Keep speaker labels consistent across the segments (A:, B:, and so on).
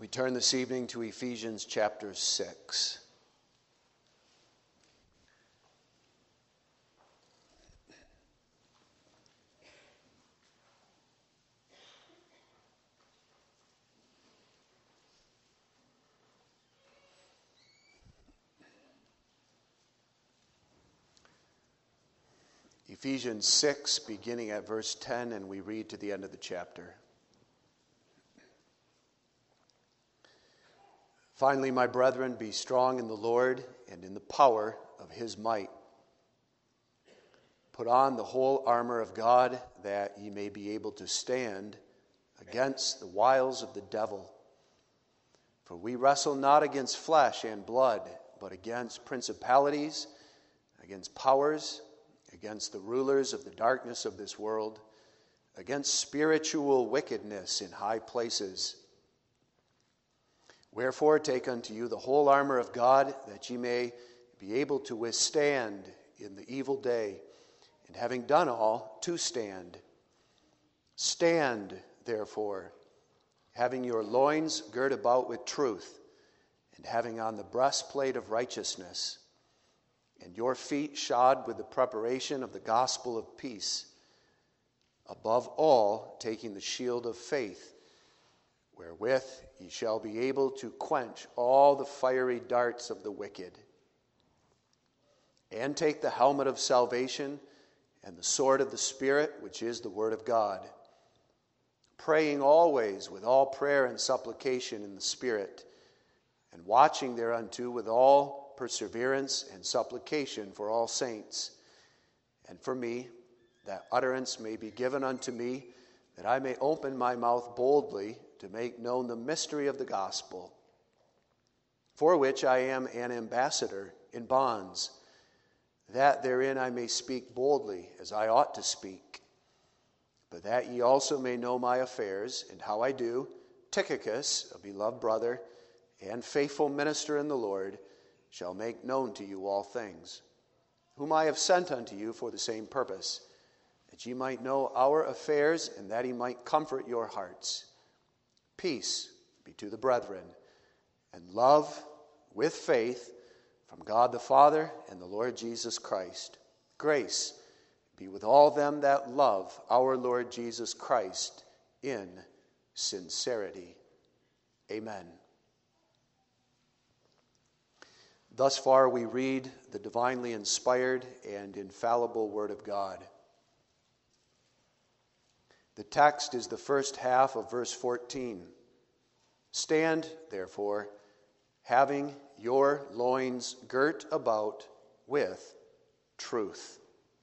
A: We turn this evening to Ephesians chapter 6. Ephesians 6, beginning at verse 10, and we read to the end of the chapter. Finally, my brethren, be strong in the Lord and in the power of his might. Put on the whole armor of God, that ye may be able to stand against the wiles of the devil. For we wrestle not against flesh and blood, but against principalities, against powers, against the rulers of the darkness of this world, against spiritual wickedness in high places. Wherefore take unto you the whole armor of God, that ye may be able to withstand in the evil day, and having done all, to stand. Stand, therefore, having your loins girt about with truth, and having on the breastplate of righteousness, and your feet shod with the preparation of the gospel of peace. Above all, taking the shield of faith, wherewith ye shall be able to quench all the fiery darts of the wicked. And take the helmet of salvation and the sword of the Spirit, which is the word of God, praying always with all prayer and supplication in the Spirit, and watching thereunto with all perseverance and supplication for all saints, and for me, that utterance may be given unto me, that I may open my mouth boldly to make known the mystery of the gospel, for which I am an ambassador in bonds, that therein I may speak boldly as I ought to speak. But that ye also may know my affairs, and how I do, Tychicus, a beloved brother and faithful minister in the Lord, shall make known to you all things, whom I have sent unto you for the same purpose, that ye might know our affairs, and that he might comfort your hearts. Peace be to the brethren, and love with faith from God the Father and the Lord Jesus Christ. Grace be with all them that love our Lord Jesus Christ in sincerity. Amen. Thus far we read the divinely inspired and infallible Word of God. The text is the first half of verse 14. Stand, therefore, having your loins girt about with truth.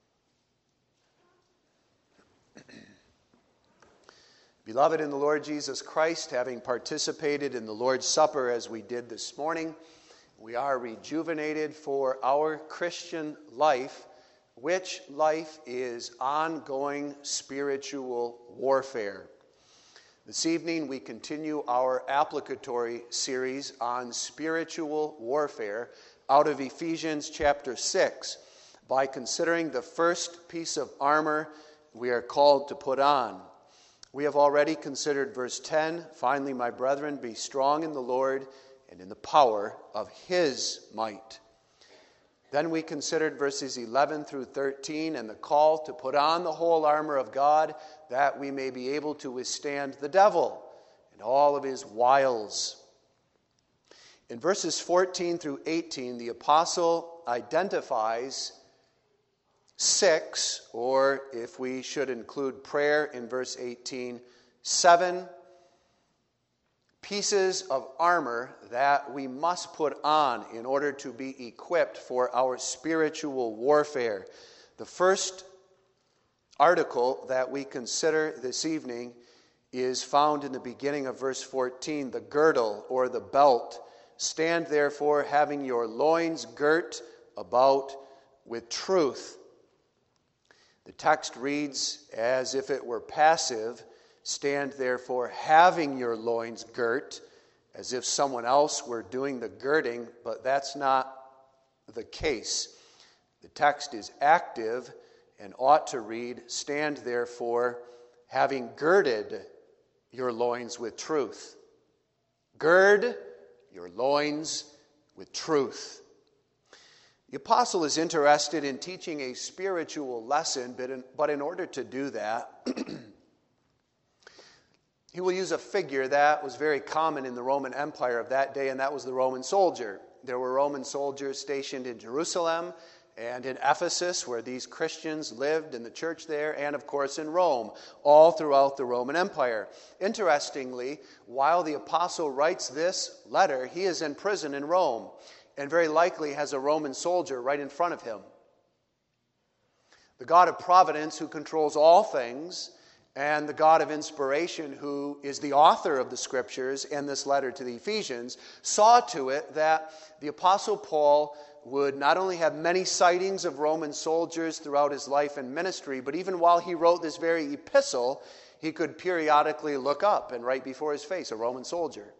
A: Beloved in the Lord Jesus Christ, having participated in the Lord's Supper as we did this morning, we are rejuvenated for our Christian life, which life is ongoing spiritual warfare. This evening we continue our applicatory series on spiritual warfare out of Ephesians chapter 6 by considering the first piece of armor we are called to put on. We have already considered verse 10, finally, my brethren, be strong in the Lord and in the power of his might. Then we considered verses 11 through 13 and the call to put on the whole armor of God, that we may be able to withstand the devil and all of his wiles. In verses 14 through 18, the apostle identifies 6, or if we should include prayer in verse 18, 7 pieces of armor that we must put on in order to be equipped for our spiritual warfare. The first article that we consider this evening is found in the beginning of verse 14, the girdle or the belt. Stand therefore, having your loins girt about with truth. The text reads as if it were passive. Stand therefore, having your loins girt, as if someone else were doing the girding, but that's not the case. The text is active and ought to read, stand therefore, having girded your loins with truth. Gird your loins with truth. The apostle is interested in teaching a spiritual lesson, but in order to do that, he will use a figure that was very common in the Roman Empire of that day, and that was the Roman soldier. There were Roman soldiers stationed in Jerusalem and in Ephesus, where these Christians lived in the church there, and of course in Rome, all throughout the Roman Empire. Interestingly, while the apostle writes this letter, he is in prison in Rome, and very likely has a Roman soldier right in front of him. The God of providence, who controls all things, and the God of inspiration, who is the author of the Scriptures and this letter to the Ephesians, saw to it that the Apostle Paul would not only have many sightings of Roman soldiers throughout his life and ministry, but even while he wrote this very epistle, he could periodically look up and right before his face a Roman soldier.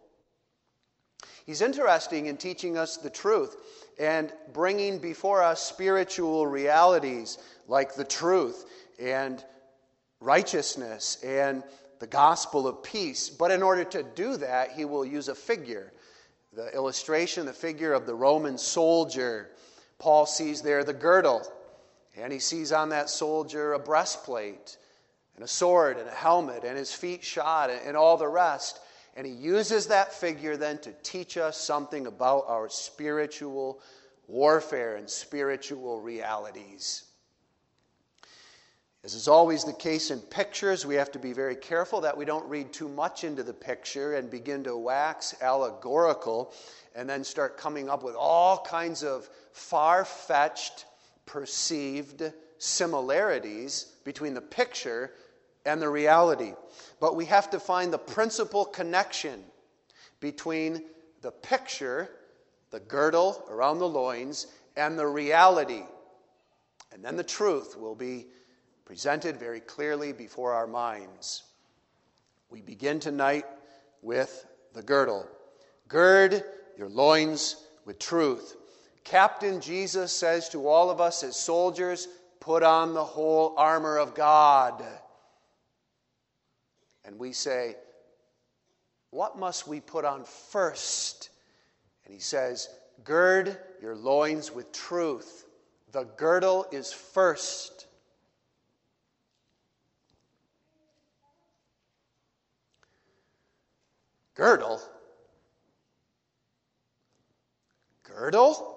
A: He's interesting in teaching us the truth and bringing before us spiritual realities like the truth and righteousness and the gospel of peace. But in order to do that, he will use a figure. The illustration, the figure of the Roman soldier. Paul sees there the girdle, and he sees on that soldier a breastplate and a sword and a helmet and his feet shod and all the rest. And he uses that figure then to teach us something about our spiritual warfare and spiritual realities. As is always the case in pictures, we have to be very careful that we don't read too much into the picture and begin to wax allegorical and then start coming up with all kinds of far-fetched, perceived similarities between the picture and the reality. But we have to find the principal connection between the picture, the girdle around the loins, and the reality. And then the truth will be presented very clearly before our minds. We begin tonight with the girdle. Gird your loins with truth. Captain Jesus says to all of us as soldiers, put on the whole armor of God. And we say, what must we put on first? And he says, gird your loins with truth. The girdle is first. Girdle? Girdle?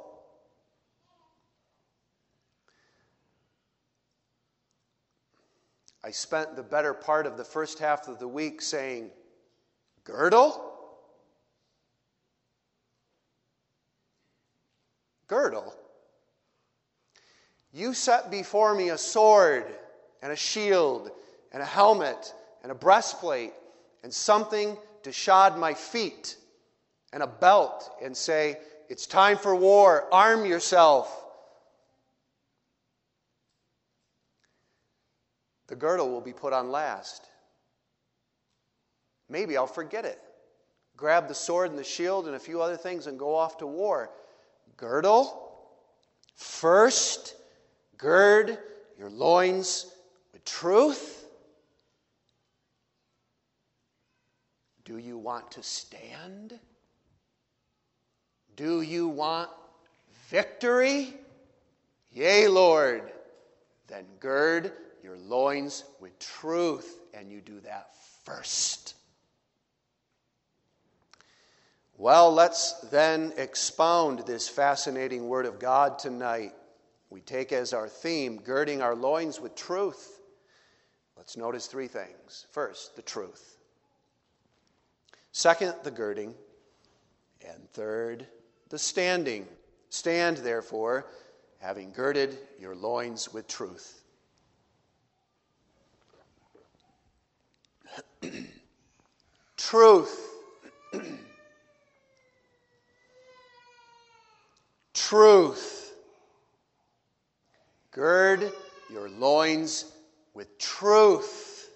A: I spent the better part of the first half of the week saying, girdle? Girdle? You set before me a sword and a shield and a helmet and a breastplate and something to shod my feet and a belt and say, it's time for war, arm yourself. The girdle will be put on last. Maybe I'll forget it. Grab the sword and the shield and a few other things and go off to war. Girdle, first, gird your loins with truth. Do you want to stand? Do you want victory? Yea, Lord. Then gird your loins with truth, and you do that first. Well, let's then expound this fascinating word of God tonight. We take as our theme, girding our loins with truth. Let's notice three things. First, the truth. Second, the girding. And third, the standing. Stand, therefore, having girded your loins with truth. Truth. Truth. Gird your loins with truth.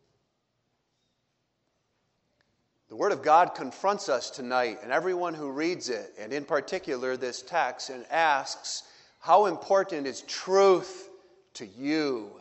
A: The Word of God confronts us tonight, and everyone who reads it, and in particular this text, and asks, how important is truth to you?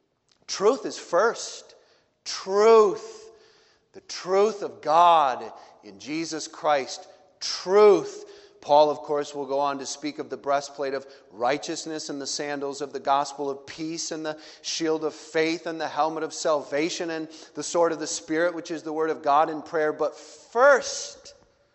A: Truth is first. Truth. The truth of God in Jesus Christ. Truth. Paul, of course, will go on to speak of the breastplate of righteousness and the sandals of the gospel of peace and the shield of faith and the helmet of salvation and the sword of the Spirit, which is the word of God in prayer. But first,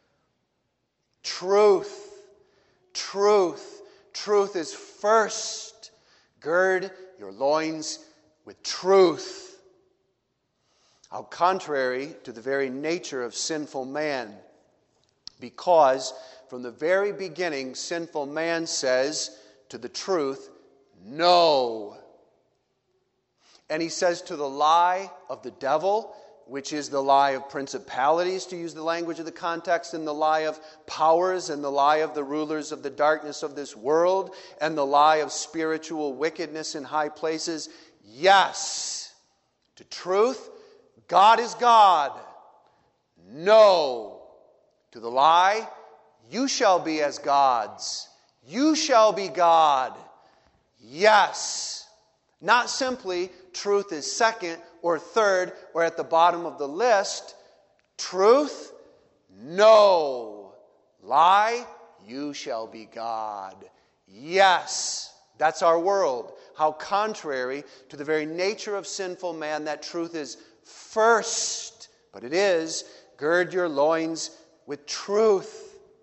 A: truth. Truth. Truth is first. Gird your loins with truth. How contrary to the very nature of sinful man. Because from the very beginning, sinful man says to the truth, no. And he says to the lie of the devil, which is the lie of principalities, to use the language of the context, and the lie of powers, and the lie of the rulers of the darkness of this world, and the lie of spiritual wickedness in high places. Yes. To truth, God is God. No. To the lie, you shall be as gods. You shall be God. Yes. Not simply truth is second or third or at the bottom of the list. Truth, no. Lie, you shall be God. Yes. That's our world. How contrary to the very nature of sinful man that truth is first. But it is, gird your loins with truth.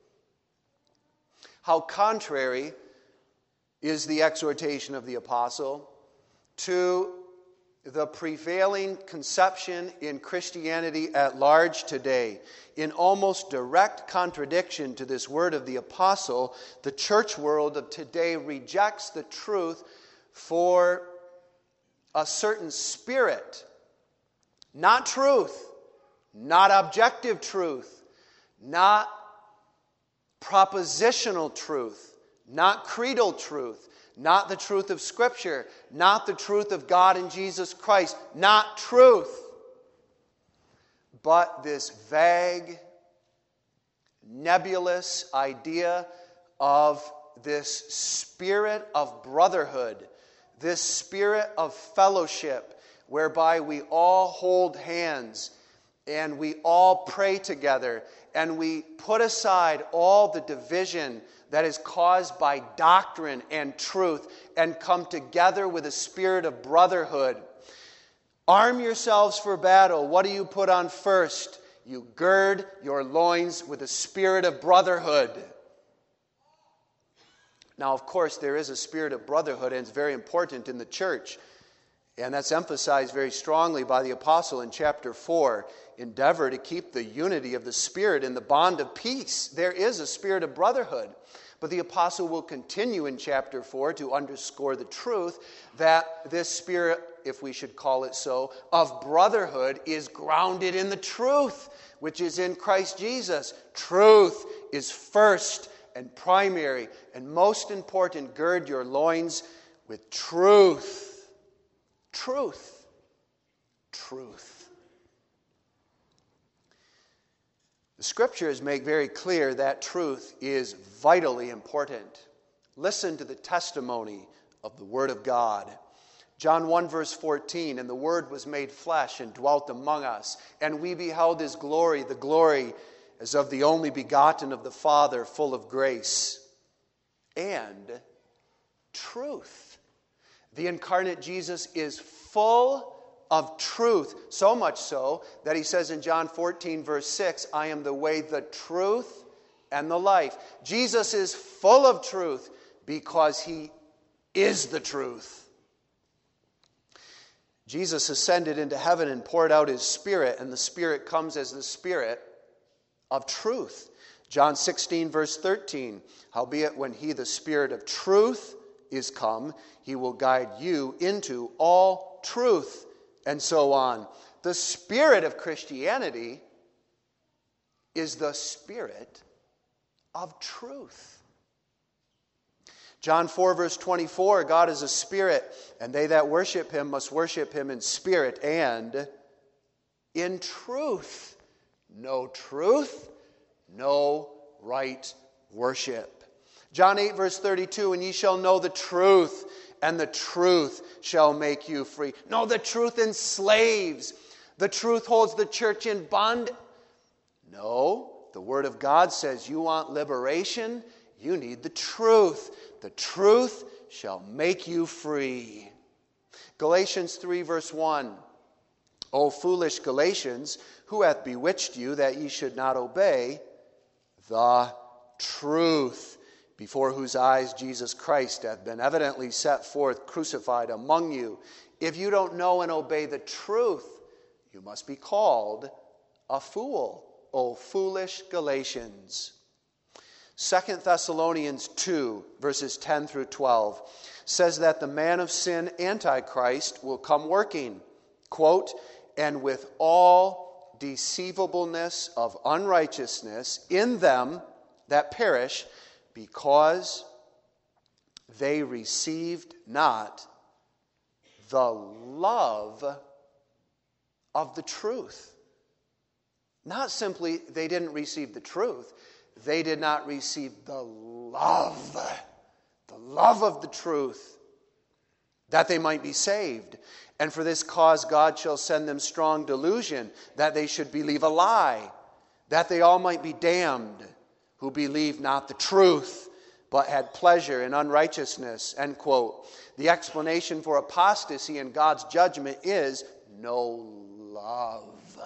A: How contrary is the exhortation of the apostle to the prevailing conception in Christianity at large today. In almost direct contradiction to this word of the apostle, the church world of today rejects the truth for a certain spirit. Not truth, not objective truth, not propositional truth, not creedal truth, not the truth of Scripture, not the truth of God in Jesus Christ, not truth, but this vague, nebulous idea of this spirit of brotherhood, this spirit of fellowship, whereby we all hold hands and we all pray together and we put aside all the division that is caused by doctrine and truth and come together with a spirit of brotherhood. Arm yourselves for battle. What do you put on first? You gird your loins with a spirit of brotherhood. Now, of course, there is a spirit of brotherhood, and it's very important in the church. And that's emphasized very strongly by the apostle in chapter 4. Endeavor to keep the unity of the Spirit in the bond of peace. There is a spirit of brotherhood. But the apostle will continue in chapter 4 to underscore the truth that this spirit, if we should call it so, of brotherhood is grounded in the truth, which is in Christ Jesus. Truth is first and primary and most important. Gird your loins with truth. Truth. Truth. The Scriptures make very clear that truth is vitally important. Listen to the testimony of the Word of God. John 1 verse 14, and the Word was made flesh and dwelt among us, and we beheld His glory, the glory as of the only begotten of the Father, full of grace and truth. The incarnate Jesus is full of truth, so much so that he says in John 14 verse 6, I am the way, the truth, and the life. Jesus is full of truth because He is the truth. Jesus ascended into heaven and poured out His Spirit, and the Spirit comes as the Spirit of truth. John 16 verse 13, howbeit when He, the Spirit of truth, is come, He will guide you into all truth. And so on. The spirit of Christianity is the spirit of truth. John 4 verse 24, God is a spirit, and they that worship Him must worship Him in spirit and in truth. No truth, no right worship. John 8 verse 32, and ye shall know the truth, and the truth shall make you free. No, the truth enslaves. The truth holds the church in bond. No, the Word of God says you want liberation, you need the truth. The truth shall make you free. Galatians 3 verse 1. O foolish Galatians, who hath bewitched you that ye should not obey the truth, before whose eyes Jesus Christ hath been evidently set forth crucified among you? If you don't know and obey the truth, you must be called a fool, O foolish Galatians. 2 Thessalonians 2, verses 10 through 12, says that the man of sin, Antichrist, will come working, quote, and with all deceivableness of unrighteousness in them that perish, because they received not the love of the truth. Not simply they didn't receive the truth, they did not receive the love of the truth, that they might be saved. And for this cause God shall send them strong delusion, that they should believe a lie, that they all might be damned, who believed not the truth, but had pleasure in unrighteousness. End quote. The explanation for apostasy in God's judgment is no love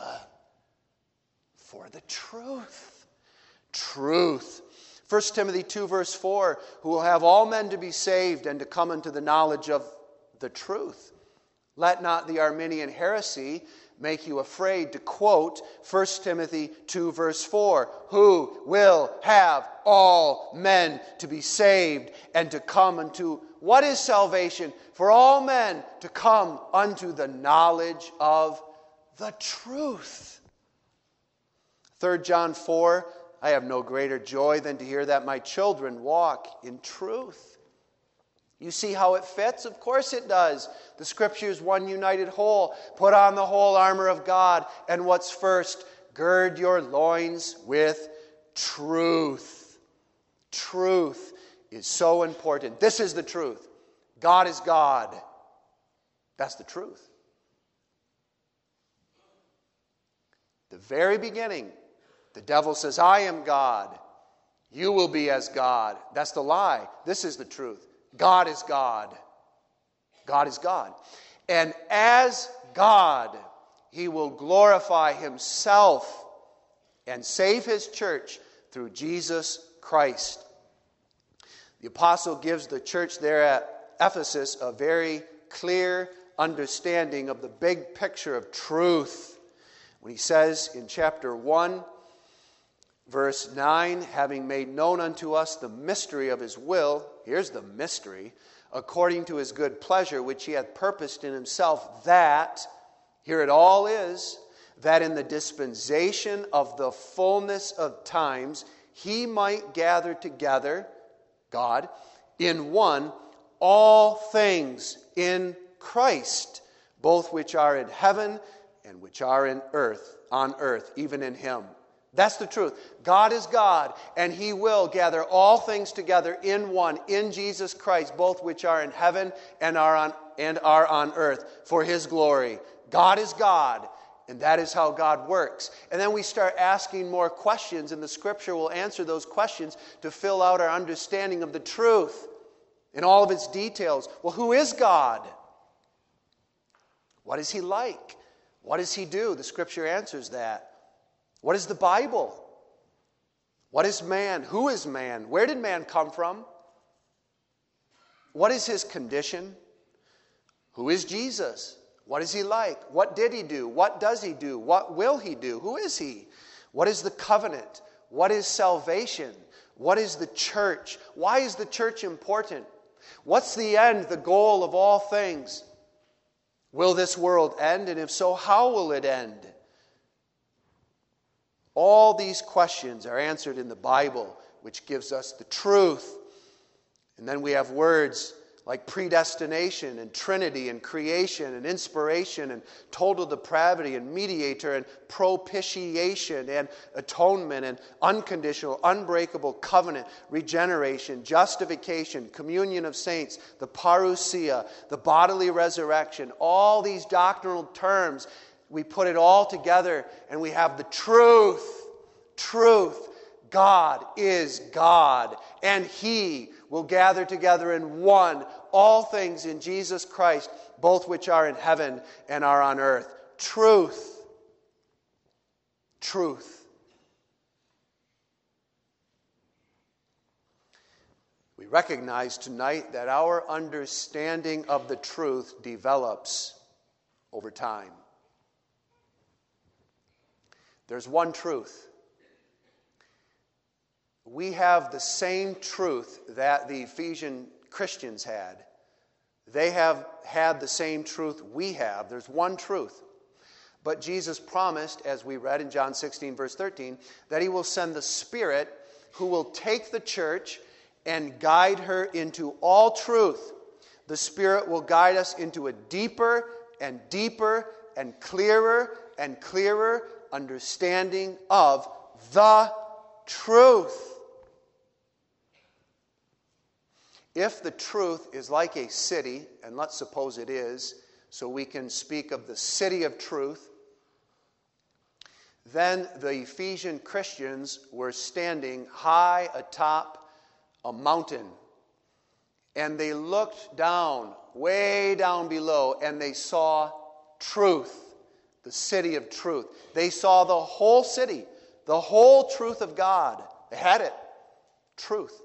A: for the truth. Truth. 1 Timothy 2 verse 4, who will have all men to be saved and to come unto the knowledge of the truth. Let not the Arminian heresy make you afraid to quote 1 Timothy 2 verse 4, who will have all men to be saved and to come unto, what is salvation? For all men to come unto the knowledge of the truth. 3 John 4, I have no greater joy than to hear that my children walk in truth. You see how it fits? Of course it does. The Scripture is one united whole. Put on the whole armor of God. And what's first? Gird your loins with truth. Truth is so important. This is the truth. God is God. That's the truth. The very beginning, the devil says, I am God. You will be as God. That's the lie. This is the truth. God is God. God is God. And as God, He will glorify Himself and save His church through Jesus Christ. The apostle gives the church there at Ephesus a very clear understanding of the big picture of truth. When he says in chapter 1, verse 9, having made known unto us the mystery of His will, here's the mystery, according to His good pleasure, which He hath purposed in Himself, that, here it all is, that in the dispensation of the fullness of times He might gather together, God, in one, all things in Christ, both which are in heaven and which are in earth, on earth, even in Him. That's the truth. God is God, and He will gather all things together in one, in Jesus Christ, both which are in heaven and are on earth, for His glory. God is God, and that is how God works. And then we start asking more questions, and the Scripture will answer those questions to fill out our understanding of the truth in all of its details. Well, who is God? What is He like? What does He do? The Scripture answers that. What is the Bible? What is man? Who is man? Where did man come from? What is his condition? Who is Jesus? What is He like? What did He do? What does He do? What will He do? Who is He? What is the covenant? What is salvation? What is the church? Why is the church important? What's the end, the goal of all things? Will this world end? And if so, how will it end? All these questions are answered in the Bible, which gives us the truth. And then we have words like predestination and Trinity and creation and inspiration and total depravity and mediator and propitiation and atonement and unconditional, unbreakable covenant, regeneration, justification, communion of saints, the parousia, the bodily resurrection. All these doctrinal terms, we put it all together and we have the truth. Truth. God is God, and He will gather together in one all things in Jesus Christ, both which are in heaven and are on earth. Truth. Truth. We recognize tonight that our understanding of the truth develops over time. There's one truth. We have the same truth that the Ephesian Christians had. They have had the same truth we have. There's one truth. But Jesus promised, as we read in John 16, verse 13, that He will send the Spirit who will take the church and guide her into all truth. The Spirit will guide us into a deeper and deeper and clearer understanding of the truth. If the truth is like a city, and let's suppose it is, so we can speak of the city of truth, then the Ephesian Christians were standing high atop a mountain. And they looked down, way down below, and they saw truth, the city of truth. They saw the whole city, the whole truth of God. They had it, truth.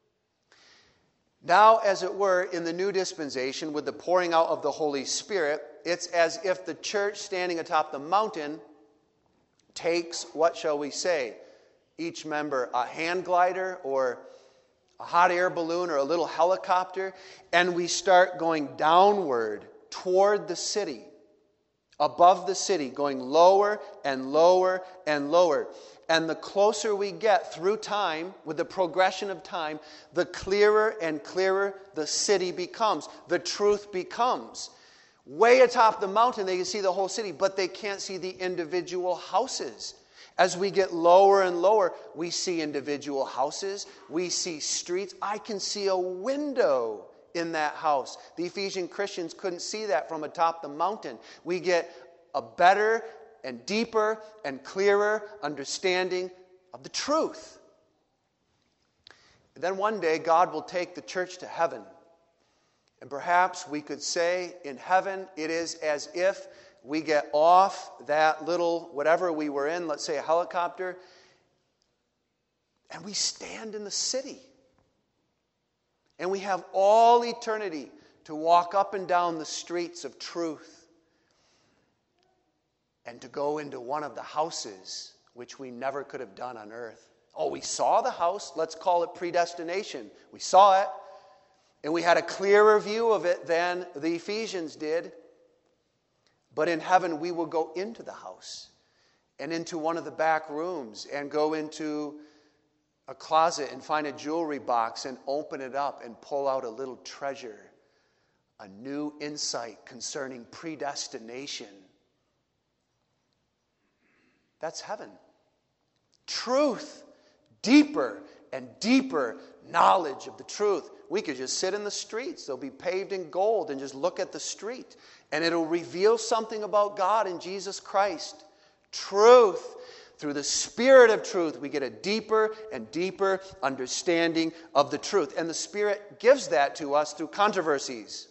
A: Now, as it were, in the new dispensation, with the pouring out of the Holy Spirit, it's as if the church standing atop the mountain takes, what shall we say, each member a hand glider or a hot air balloon or a little helicopter, and we start going downward toward the city, above the city, going lower and lower and lower. And the closer we get through time, with the progression of time, the clearer and clearer the city becomes. The truth becomes. Way atop the mountain, they can see the whole city, but they can't see the individual houses. As we get lower and lower, we see individual houses. We see streets. I can see a window in that house. The Ephesian Christians couldn't see that from atop the mountain. We get a better and deeper and clearer understanding of the truth. And then one day, God will take the church to heaven. And perhaps we could say in heaven, it is as if we get off that little whatever we were in, let's say a helicopter, and we stand in the city. And we have all eternity to walk up and down the streets of truth and to go into one of the houses, which we never could have done on earth. Oh, we saw the house. Let's call it predestination. We saw it, and we had a clearer view of it than the Ephesians did. But in heaven, we will go into the house and into one of the back rooms and go into a closet and find a jewelry box and open it up and pull out a little treasure, a new insight concerning predestination. That's heaven. Truth, deeper and deeper knowledge of the truth. We could just sit in the streets. They'll be paved in gold and just look at the street. And it'll reveal something about God and Jesus Christ. Truth. Through the Spirit of truth, we get a deeper and deeper understanding of the truth. And the Spirit gives that to us through controversies.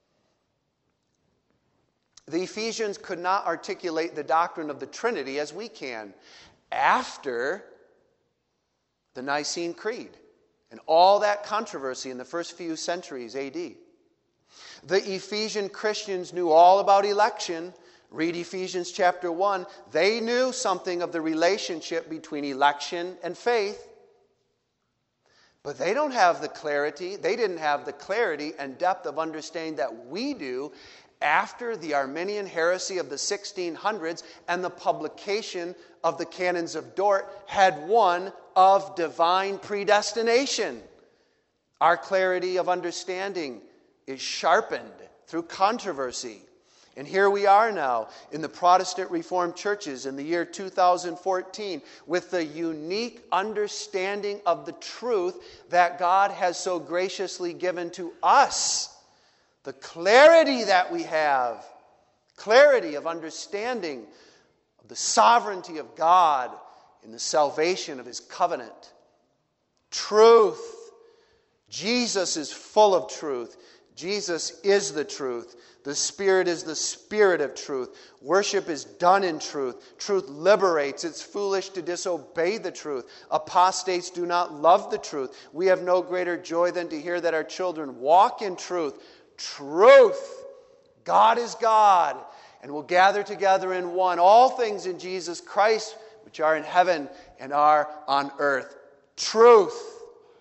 A: The Ephesians could not articulate the doctrine of the Trinity as we can after the Nicene Creed and all that controversy in the first few centuries A.D. The Ephesian Christians knew all about election. Read Ephesians chapter 1. They knew something of the relationship between election and faith. But they don't have the clarity. They didn't have the clarity and depth of understanding that we do after the Arminian heresy of the 1600s and the publication of the Canons of Dort had one of divine predestination. Our clarity of understanding is sharpened through controversy. And here we are now in the Protestant Reformed churches in the year 2014 with the unique understanding of the truth that God has so graciously given to us. The clarity that we have, clarity of understanding of the sovereignty of God in the salvation of his covenant. Truth. Jesus is full of truth. Jesus is the truth. The Spirit is the Spirit of truth. Worship is done in truth. Truth liberates. It's foolish to disobey the truth. Apostates do not love the truth. We have no greater joy than to hear that our children walk in truth. Truth. God is God, and will gather together in one all things in Jesus Christ, which are in heaven and are on earth. Truth.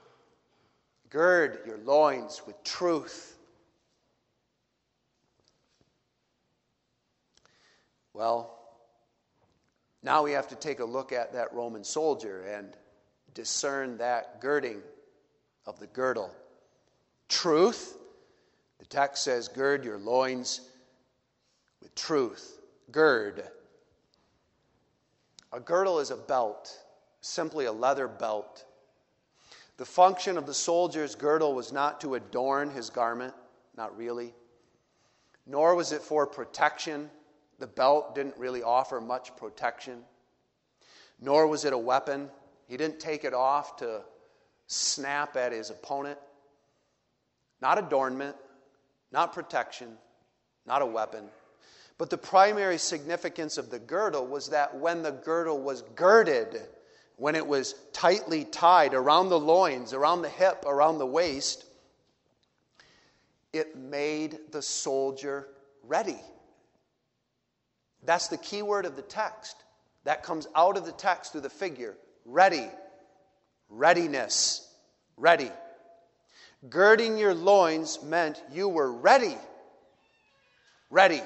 A: Gird your loins with truth. Well, now we have to take a look at that Roman soldier and discern that girding of the girdle. Truth. The text says, gird your loins with truth. Gird. A girdle is a belt, simply a leather belt. The function of the soldier's girdle was not to adorn his garment, not really, nor was it for protection. The belt didn't really offer much protection, nor was it a weapon. He didn't take it off to snap at his opponent. Not adornment, not protection, not a weapon. But the primary significance of the girdle was that when the girdle was girded, when it was tightly tied around the loins, around the hip, around the waist, it made the soldier ready. That's the key word of the text. That comes out of the text through the figure. Ready. Readiness. Ready. Girding your loins meant you were ready. Ready.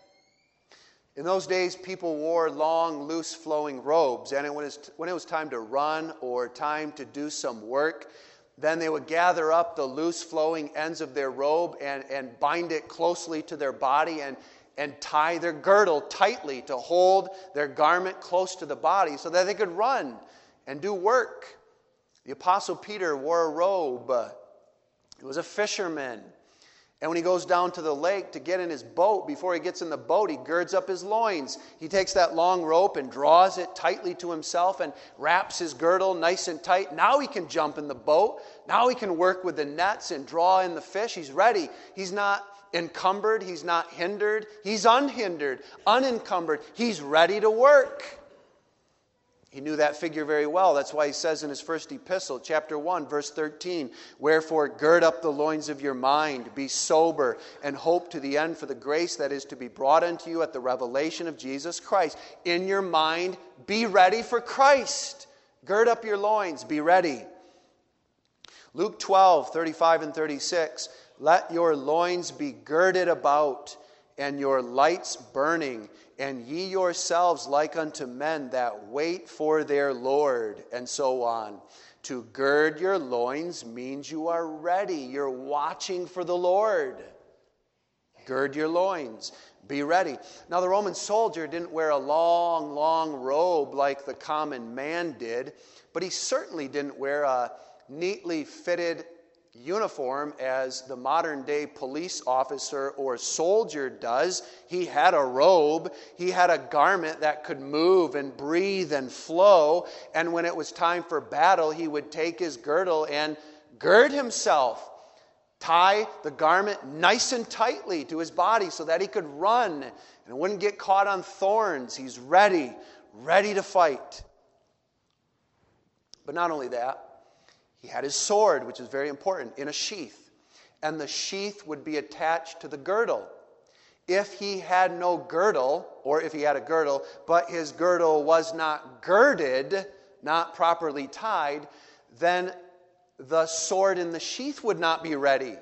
A: In those days, people wore long, loose, flowing robes. And when it was time to run or time to do some work, then they would gather up the loose, flowing ends of their robe and bind it closely to their body and tie their girdle tightly to hold their garment close to the body so that they could run and do work. The Apostle Peter wore a robe. He was a fisherman. And when he goes down to the lake to get in his boat, before he gets in the boat, he girds up his loins. He takes that long rope and draws it tightly to himself and wraps his girdle nice and tight. Now he can jump in the boat. Now he can work with the nets and draw in the fish. He's ready. He's not encumbered. He's not hindered. He's unhindered, unencumbered. He's ready to work. He knew that figure very well. That's why he says in his first epistle, chapter 1, verse 13, "Wherefore gird up the loins of your mind, be sober, and hope to the end for the grace that is to be brought unto you at the revelation of Jesus Christ." In your mind, be ready for Christ. Gird up your loins, be ready. Luke 12, 35 and 36, "Let your loins be girded about, and your lights burning, and ye yourselves like unto men that wait for their Lord," and so on. To gird your loins means you are ready. You're watching for the Lord. Gird your loins. Be ready. Now, the Roman soldier didn't wear a long, long robe like the common man did, but he certainly didn't wear a neatly fitted uniform as the modern day police officer or soldier does. He had a robe. He had a garment that could move and breathe and flow. And when it was time for battle, he would take his girdle and gird himself, tie the garment nice and tightly to his body so that he could run and wouldn't get caught on thorns. He's ready to fight. But not only that, he had his sword, which is very important, in a sheath. And the sheath would be attached to the girdle. If he had no girdle, or if he had a girdle, but his girdle was not girded, not properly tied, then the sword in the sheath would not be ready.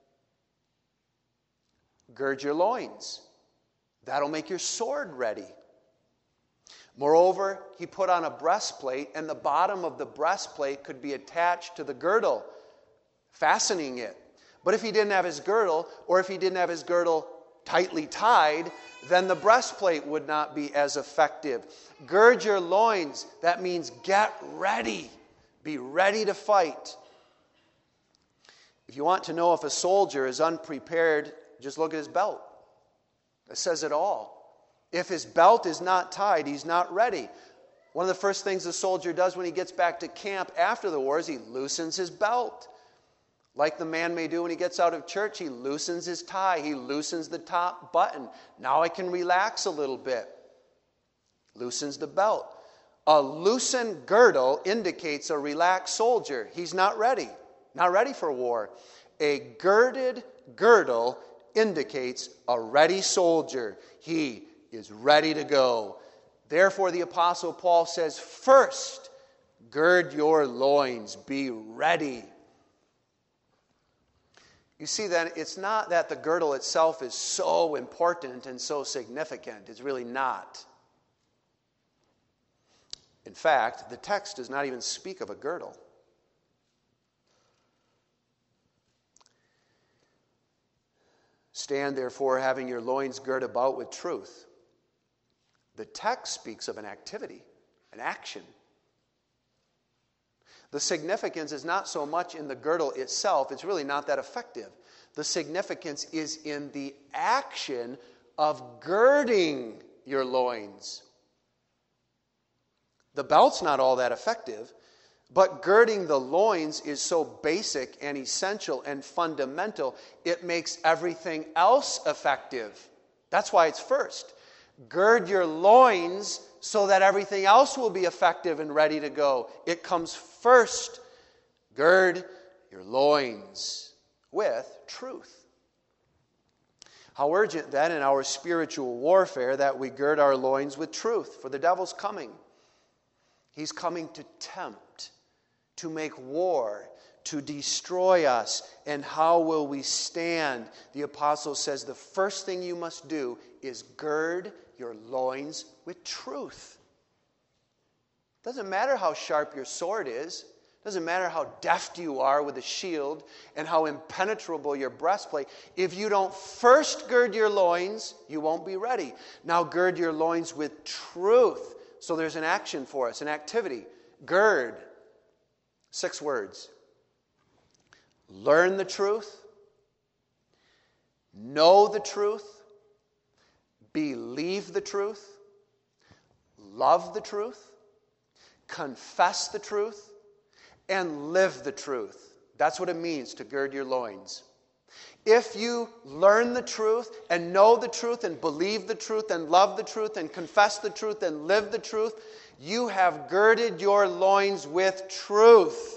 A: Gird your loins. That'll make your sword ready. Moreover, he put on a breastplate, and the bottom of the breastplate could be attached to the girdle, fastening it. But if he didn't have his girdle, or if he didn't have his girdle tightly tied, then the breastplate would not be as effective. Gird your loins. That means get ready. Be ready to fight. If you want to know if a soldier is unprepared, just look at his belt. That says it all. If his belt is not tied, he's not ready. One of the first things a soldier does when he gets back to camp after the war is he loosens his belt. Like the man may do when he gets out of church, he loosens his tie. He loosens the top button. Now I can relax a little bit. Loosens the belt. A loosened girdle indicates a relaxed soldier. He's not ready for war. A girded girdle indicates a ready soldier. He is ready to go. Therefore, the Apostle Paul says, first, gird your loins, be ready. You see, then, it's not that the girdle itself is so important and so significant. It's really not. In fact, the text does not even speak of a girdle. Stand, therefore, having your loins girt about with truth. The text speaks of an activity, an action. The significance is not so much in the girdle itself. It's really not that effective. The significance is in the action of girding your loins. The belt's not all that effective, but girding the loins is so basic and essential and fundamental, it makes everything else effective. That's why it's first. Gird your loins so that everything else will be effective and ready to go. It comes first. Gird your loins with truth. How urgent then in our spiritual warfare that we gird our loins with truth, for the devil's coming. He's coming to tempt, to make war, to destroy us. And how will we stand? The apostle says the first thing you must do is gird your loins with truth. Doesn't matter how sharp your sword is. Doesn't matter how deft you are with a shield and how impenetrable your breastplate. If you don't first gird your loins, you won't be ready. Now gird your loins with truth. So there's an action for us, an activity. Gird. 6 words. Learn the truth. Know the truth. Believe the truth. Love the truth. Confess the truth. And live the truth. That's what it means to gird your loins. If you learn the truth and know the truth and believe the truth and love the truth and confess the truth and live the truth, you have girded your loins with truth.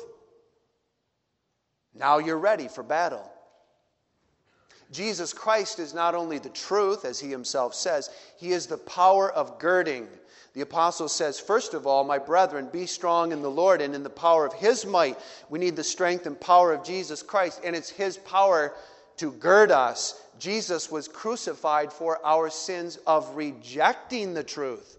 A: Now you're ready for battle. Jesus Christ is not only the truth, as he himself says, he is the power of girding. The apostle says, first of all, my brethren, be strong in the Lord and in the power of his might. We need the strength and power of Jesus Christ, and it's his power to gird us. Jesus was crucified for our sins of rejecting the truth,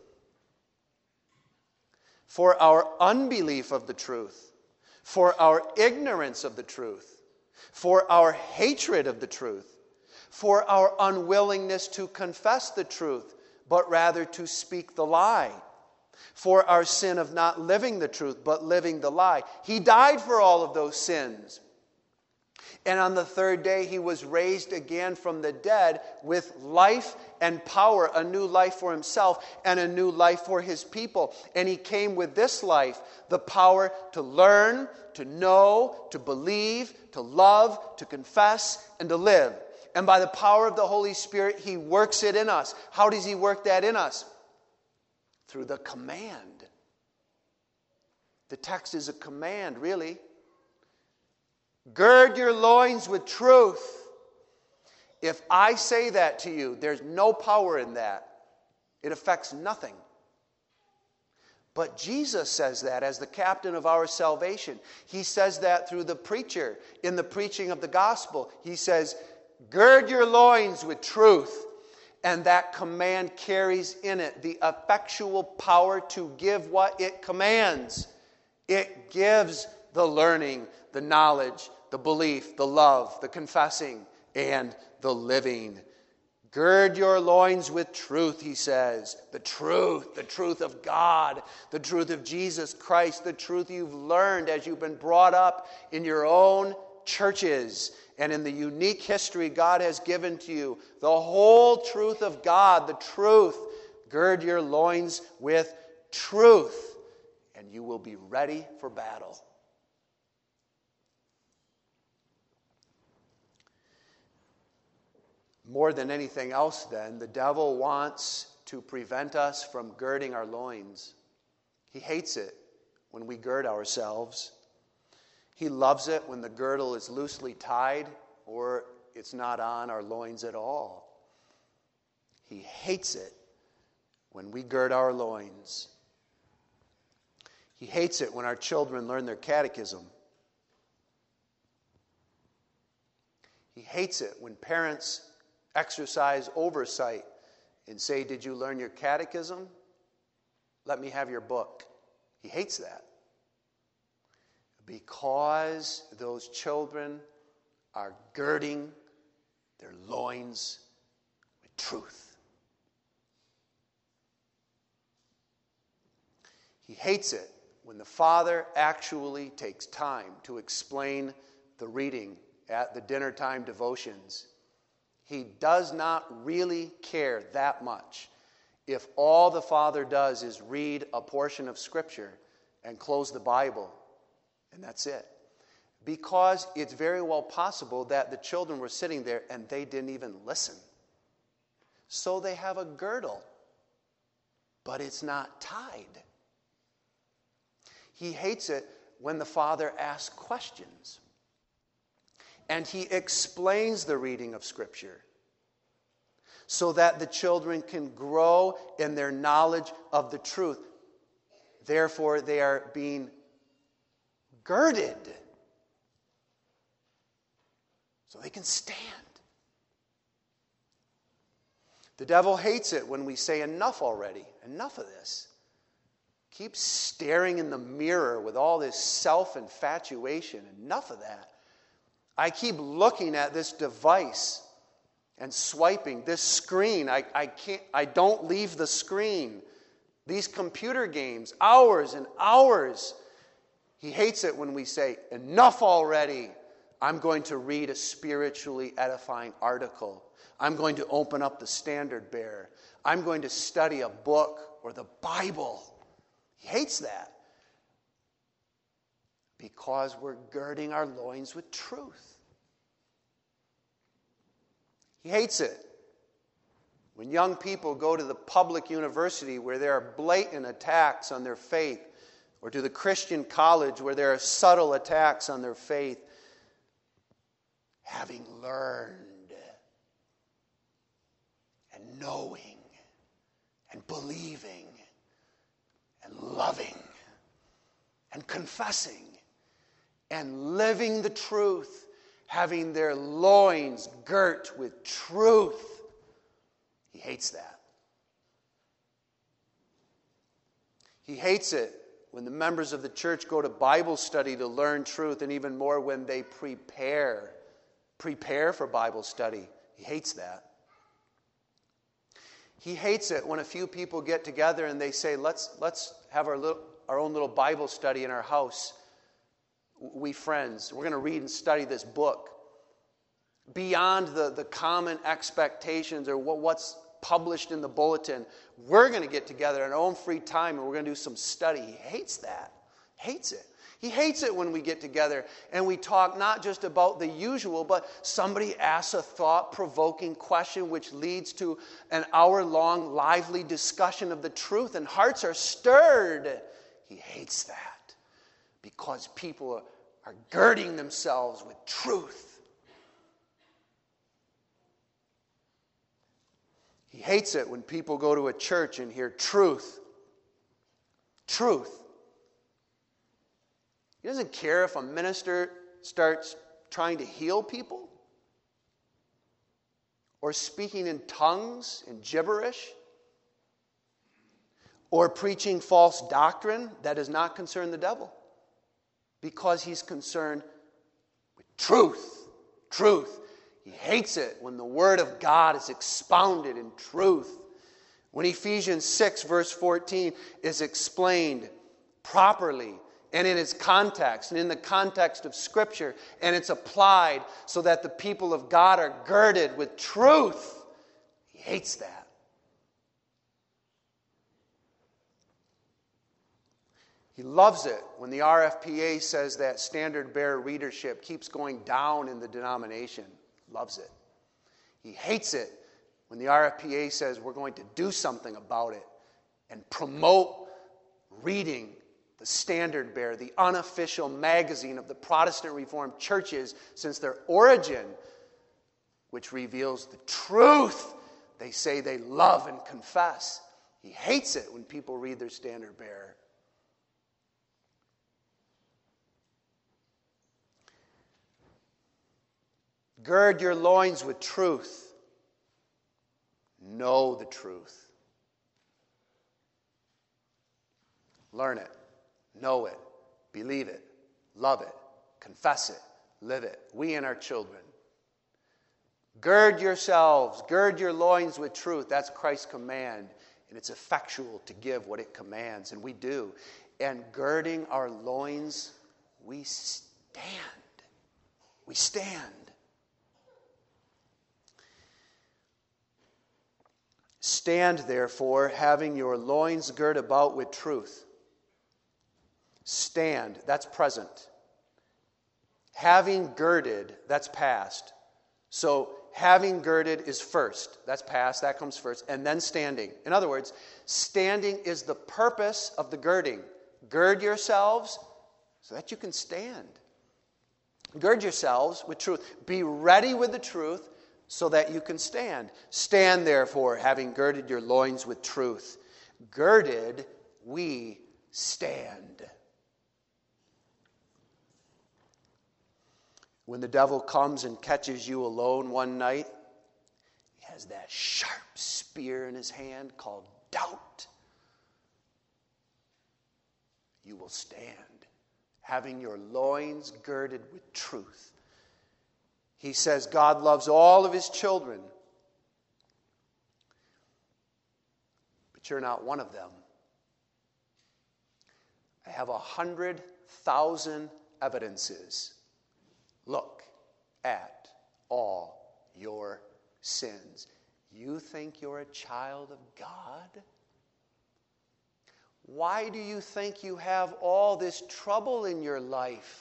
A: for our unbelief of the truth, for our ignorance of the truth, for our hatred of the truth, for our unwillingness to confess the truth, but rather to speak the lie, for our sin of not living the truth, but living the lie. He died for all of those sins. And on the 3rd day, he was raised again from the dead with life and power, a new life for himself and a new life for his people. And he came with this life, the power to learn, to know, to believe, to love, to confess, and to live. And by the power of the Holy Spirit, he works it in us. How does he work that in us? Through the command. The text is a command, really. Gird your loins with truth. If I say that to you, there's no power in that. It affects nothing. But Jesus says that as the captain of our salvation. He says that through the preacher in the preaching of the gospel. He says, gird your loins with truth. And that command carries in it the effectual power to give what it commands. It gives the learning, the knowledge, the belief, the love, the confessing, and the living. Gird your loins with truth, he says. The truth of God, the truth of Jesus Christ, the truth you've learned as you've been brought up in your own churches and in the unique history God has given to you. The whole truth of God, the truth. Gird your loins with truth, and you will be ready for battle. More than anything else, then, the devil wants to prevent us from girding our loins. He hates it when we gird ourselves. He loves it when the girdle is loosely tied or it's not on our loins at all. He hates it when we gird our loins. He hates it when our children learn their catechism. He hates it when parents exercise oversight and say, "Did you learn your catechism? Let me have your book." He hates that. Because those children are girding their loins with truth. He hates it when the father actually takes time to explain the reading at the dinner time devotions. He does not really care that much if all the father does is read a portion of Scripture and close the Bible, and that's it. Because it's very well possible that the children were sitting there and they didn't even listen. So they have a girdle, but it's not tied. He hates it when the father asks questions and he explains the reading of Scripture so that the children can grow in their knowledge of the truth. Therefore, they are being girded so they can stand. The devil hates it when we say, "Enough already, enough of this." Keep staring in the mirror with all this self-infatuation. Enough of that. I keep looking at this device and swiping this screen. I don't leave the screen. These computer games, hours and hours. He hates it when we say, "Enough already. I'm going to read a spiritually edifying article. I'm going to open up the Standard Bearer. I'm going to study a book or the Bible." He hates that because we're girding our loins with truth. He hates it when young people go to the public university where there are blatant attacks on their faith, or to the Christian college where there are subtle attacks on their faith. Having learned and knowing and believing and loving and confessing and living the truth, having their loins girt with truth. He hates that. He hates it when the members of the church go to Bible study to learn truth, and even more when they prepare for Bible study. He hates that. He hates it when a few people get together and they say, let's have our own little Bible study in our house. We friends, we're going to read and study this book. Beyond the common expectations or what's published in the bulletin, we're going to get together in our own free time and we're going to do some study. He hates that. Hates it. He hates it when we get together and we talk not just about the usual, but somebody asks a thought-provoking question which leads to an hour-long lively discussion of the truth and hearts are stirred. He hates that because people are girding themselves with truth. He hates it when people go to a church and hear truth. Truth. He doesn't care if a minister starts trying to heal people or speaking in tongues and gibberish or preaching false doctrine. That does not concern the devil because he's concerned with truth. Truth. He hates it when the Word of God is expounded in truth. When Ephesians 6 verse 14 is explained properly and in its context, and in the context of Scripture, and it's applied so that the people of God are girded with truth. He hates that. He loves it when the RFPA says that standard bearer readership keeps going down in the denomination. Loves it. He hates it when the RFPA says we're going to do something about it and promote reading the Standard Bearer, the unofficial magazine of the Protestant Reformed churches since their origin, which reveals the truth they say they love and confess. He hates it when people read their Standard Bearer. Gird your loins with truth. Know the truth. Learn it. Know it. Believe it. Love it. Confess it. Live it. We and our children. Gird yourselves. Gird your loins with truth. That's Christ's command. And it's effectual to give what it commands. And we do. And girding our loins, we stand. We stand. Stand, therefore, having your loins girt about with truth. Stand, that's present. Having girded, that's past. So, having girded is first. That's past, that comes first. And then standing. In other words, standing is the purpose of the girding. Gird yourselves so that you can stand. Gird yourselves with truth. Be ready with the truth so that you can stand. Stand, therefore, having girded your loins with truth. Girded, we stand. When the devil comes and catches you alone one night, he has that sharp spear in his hand called doubt. You will stand, having your loins girded with truth. He says God loves all of his children, but you're not one of them. I have 100,000 evidences. Look at all your sins. You think you're a child of God? Why do you think you have all this trouble in your life?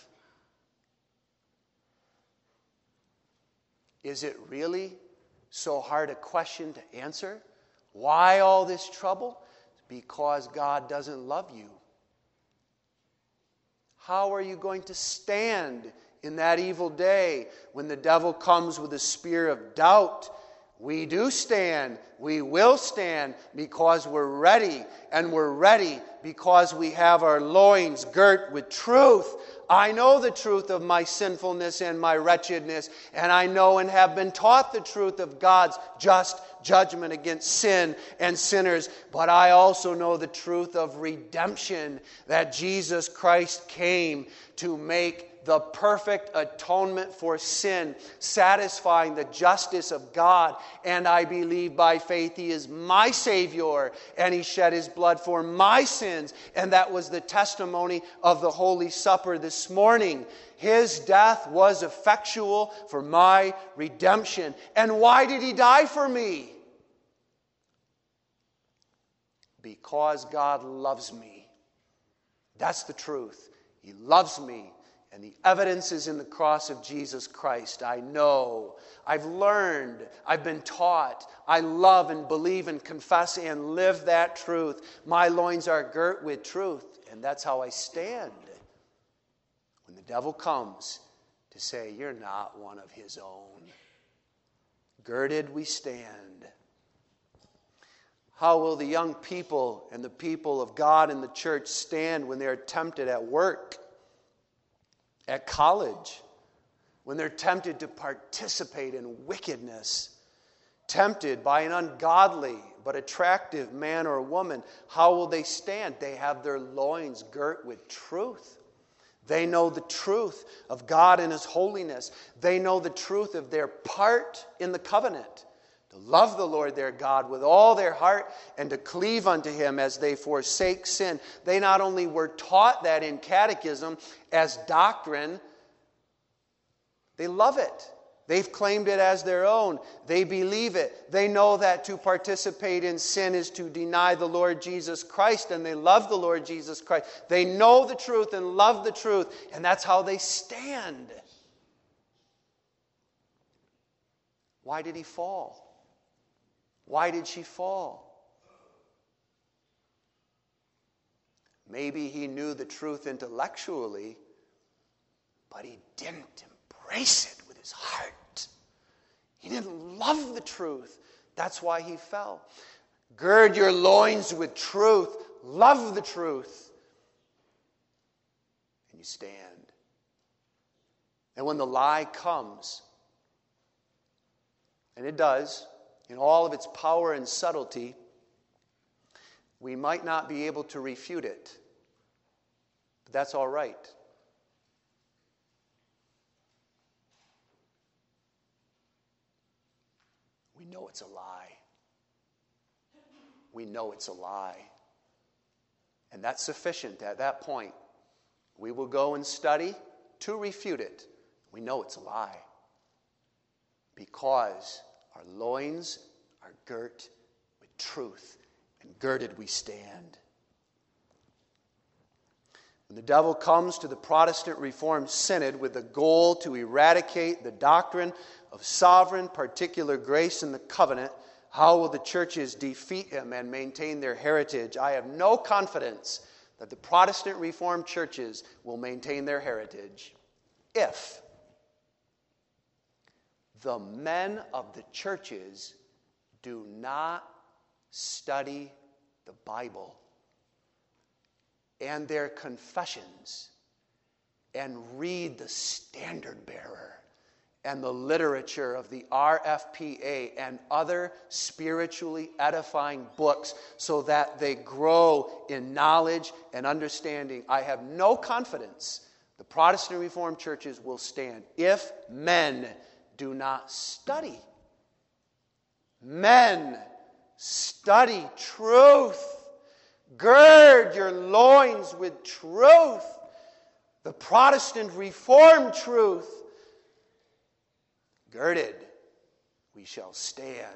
A: Is it really so hard a question to answer? Why all this trouble? Because God doesn't love you. How are you going to stand in that evil day when the devil comes with a spear of doubt? We do stand. We will stand because we're ready. And we're ready because we have our loins girt with truth. I know the truth of my sinfulness and my wretchedness. And I know and have been taught the truth of God's just judgment against sin and sinners. But I also know the truth of redemption, that Jesus Christ came to make the perfect atonement for sin, satisfying the justice of God. And I believe by faith He is my Savior, and He shed His blood for my sins. And that was the testimony of the Holy Supper this morning. His death was effectual for my redemption. And why did He die for me? Because God loves me. That's the truth. He loves me. And the evidence is in the cross of Jesus Christ. I know, I've learned, I've been taught. I love and believe and confess and live that truth. My loins are girt with truth, and that's how I stand. When the devil comes to say, you're not one of his own. Girded we stand. How will the young people and the people of God in the church stand when they are tempted at work? At college, when they're tempted to participate in wickedness, tempted by an ungodly but attractive man or woman, how will they stand? They have their loins girt with truth. They know the truth of God and His holiness. They know the truth of their part in the covenant. To love the Lord their God with all their heart and to cleave unto Him as they forsake sin. They not only were taught that in catechism as doctrine, they love it. They've claimed it as their own. They believe it. They know that to participate in sin is to deny the Lord Jesus Christ, and they love the Lord Jesus Christ. They know the truth and love the truth, and that's how they stand. Why did he fall? Why did she fall? Maybe he knew the truth intellectually, but he didn't embrace it with his heart. He didn't love the truth. That's why he fell. Gird your loins with truth. Love the truth. And you stand. And when the lie comes, and it does, in all of its power and subtlety, we might not be able to refute it. But that's all right. We know it's a lie. We know it's a lie. And that's sufficient at that point. We will go and study to refute it. We know it's a lie. Because our loins are girt with truth, and girded we stand. When the devil comes to the Protestant Reformed Synod with the goal to eradicate the doctrine of sovereign particular grace in the covenant, how will the churches defeat him and maintain their heritage? I have no confidence that the Protestant Reformed churches will maintain their heritage if the men of the churches do not study the Bible and their confessions and read the Standard Bearer and the literature of the RFPA and other spiritually edifying books so that they grow in knowledge and understanding. I have no confidence the Protestant Reformed churches will stand if men do not study. Men, study truth. Gird your loins with truth. The Protestant Reformed truth. Girded, we shall stand.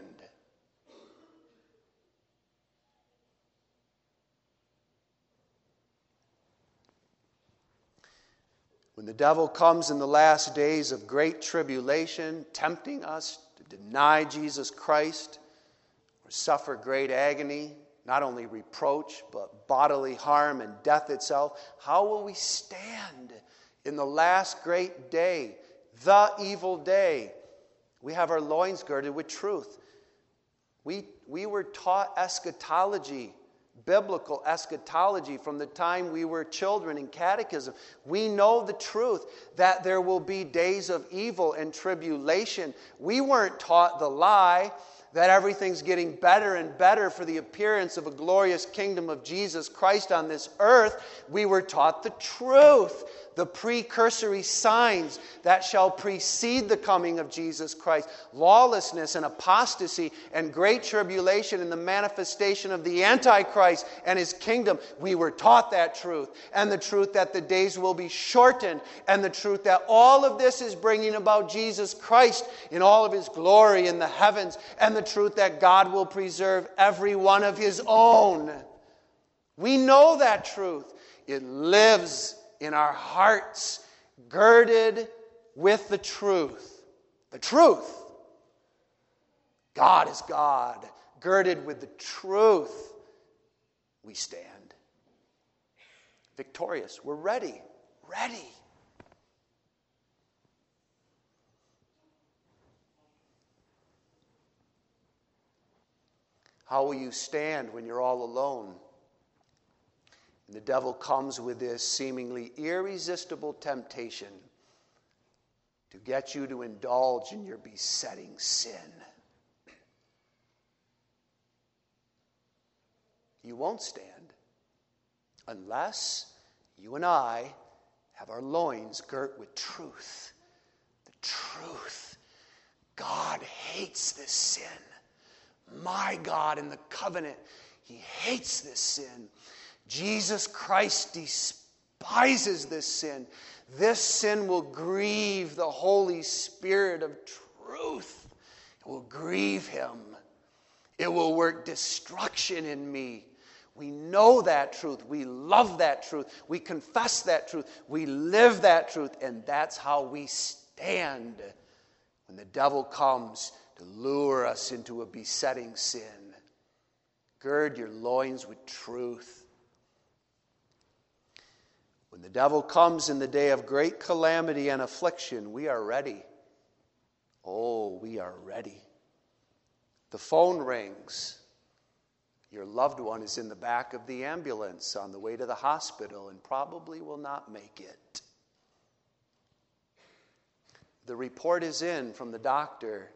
A: When the devil comes in the last days of great tribulation, tempting us to deny Jesus Christ or suffer great agony, not only reproach, but bodily harm and death itself, how will we stand in the last great day, the evil day? We have our loins girded with truth. We were taught eschatology, biblical eschatology, from the time we were children in catechism. We know the truth that there will be days of evil and tribulation. We weren't taught the lie that everything's getting better and better for the appearance of a glorious kingdom of Jesus Christ on this earth. We were taught the truth, the precursory signs that shall precede the coming of Jesus Christ. Lawlessness and apostasy and great tribulation and the manifestation of the Antichrist and his kingdom. We were taught that truth. And the truth that the days will be shortened. And the truth that all of this is bringing about Jesus Christ in all of his glory in the heavens. And the truth that God will preserve every one of his own. We know that truth. It lives in our hearts, girded with the truth. The truth. God is God. Girded with the truth, we stand. Victorious. We're ready. Ready. How will you stand when you're all alone? And the devil comes with this seemingly irresistible temptation to get you to indulge in your besetting sin. You won't stand unless you and I have our loins girt with truth. The truth. God hates this sin. My God in the covenant, he hates this sin. Jesus Christ despises this sin. This sin will grieve the Holy Spirit of truth. It will grieve him. It will work destruction in me. We know that truth. We love that truth. We confess that truth. We live that truth. And that's how we stand when the devil comes to lure us into a besetting sin. Gird your loins with truth. When the devil comes in the day of great calamity and affliction, we are ready. Oh, we are ready. The phone rings. Your loved one is in the back of the ambulance on the way to the hospital and probably will not make it. The report is in from the doctor.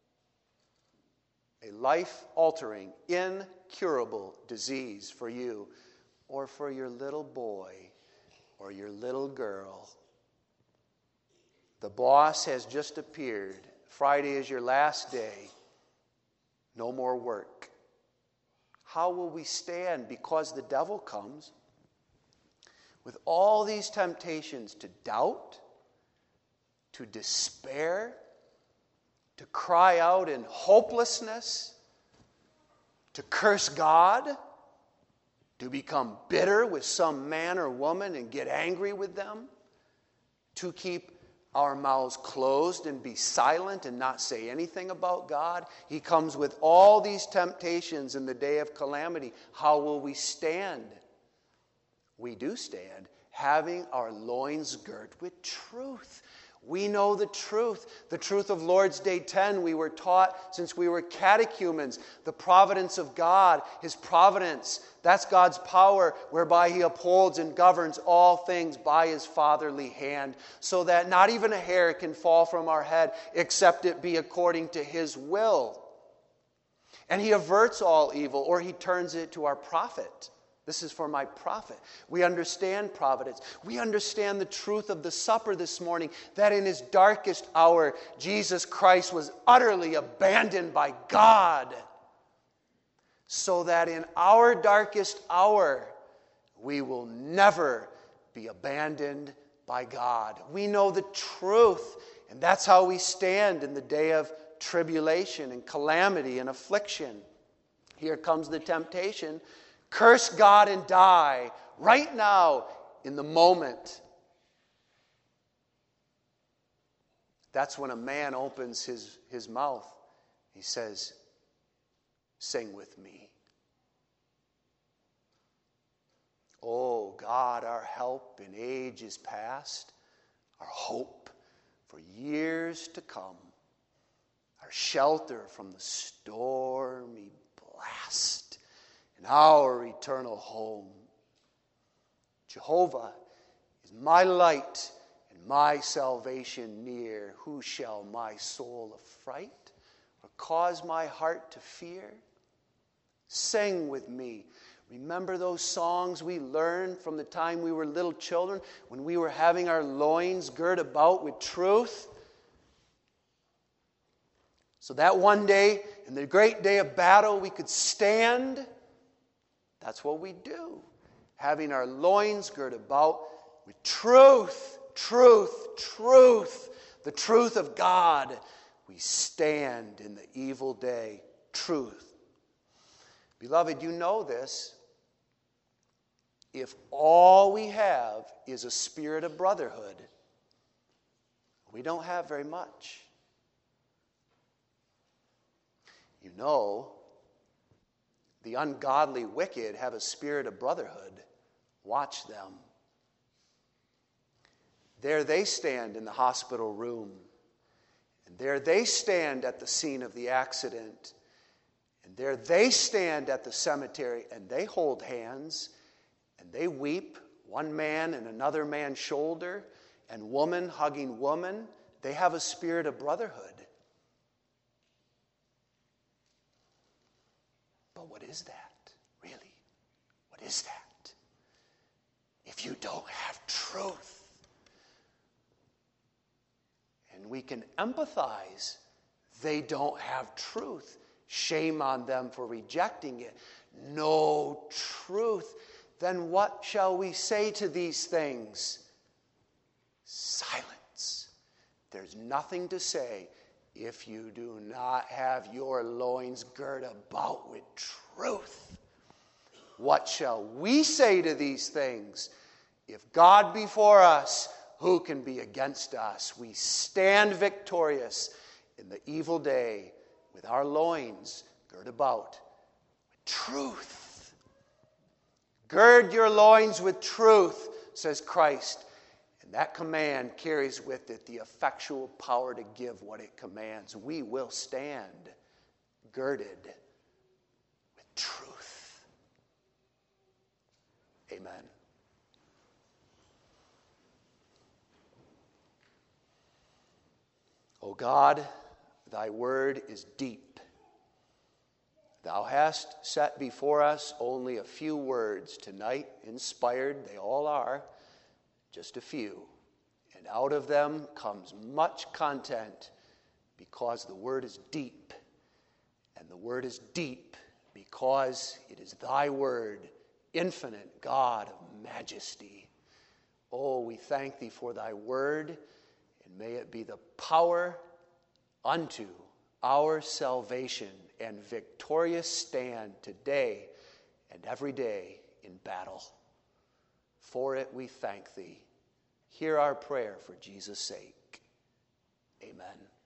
A: A life-altering, incurable disease for you or for your little boy or your little girl. The boss has just appeared. Friday is your last day. No more work. How will we stand? Because the devil comes with all these temptations to doubt, to despair, to cry out in hopelessness, to curse God, to become bitter with some man or woman and get angry with them, to keep our mouths closed and be silent and not say anything about God. He comes with all these temptations in the day of calamity. How will we stand? We do stand, having our loins girt with truth. We know the truth of Lord's Day 10 we were taught since we were catechumens, the providence of God, his providence. That's God's power whereby he upholds and governs all things by his fatherly hand, so that not even a hair can fall from our head except it be according to his will. And he averts all evil, or he turns it to our profit. This is for my profit. We understand providence. We understand the truth of the supper this morning, that in his darkest hour, Jesus Christ was utterly abandoned by God, so that in our darkest hour, we will never be abandoned by God. We know the truth, and that's how we stand in the day of tribulation and calamity and affliction. Here comes the temptation. Curse God and die right now in the moment. That's when a man opens his mouth. He says, sing with me. Oh God, our help in ages past, our hope for years to come, our shelter from the stormy blast, and our eternal home. Jehovah is my light and my salvation near. Who shall my soul affright or cause my heart to fear? Sing with me. Remember those songs we learned from the time we were little children, when we were having our loins girt about with truth? So that one day, in the great day of battle, we could stand. That's what we do. Having our loins girt about with truth, truth, truth. The truth of God. We stand in the evil day. Truth. Beloved, you know this. If all we have is a spirit of brotherhood, we don't have very much. You know, the ungodly wicked have a spirit of brotherhood. Watch them. There they stand in the hospital room. And there they stand at the scene of the accident. And there they stand at the cemetery, and they hold hands, and they weep, one man and another man's shoulder, and woman hugging woman. They have a spirit of brotherhood. But what is that, really? What is that? If you don't have truth, and we can empathize, they don't have truth. Shame on them for rejecting it. No truth. then what shall we say to these things? Silence. There's nothing to say if you do not have your loins girt about with truth. What shall we say to these things? If God be for us, who can be against us? We stand victorious in the evil day with our loins girt about with truth. Gird your loins with truth, says Christ. And that command carries with it the effectual power to give what it commands. We will stand girded with truth. Amen. O God, thy word is deep. Thou hast set before us only a few words tonight, inspired, they all are, just a few. And out of them comes much content because the word is deep. And the word is deep because it is thy word, infinite God of majesty. Oh, we thank thee for thy word, and may it be the power unto our salvation and victorious stand today and every day in battle. For it we thank thee. Hear our prayer for Jesus' sake. Amen.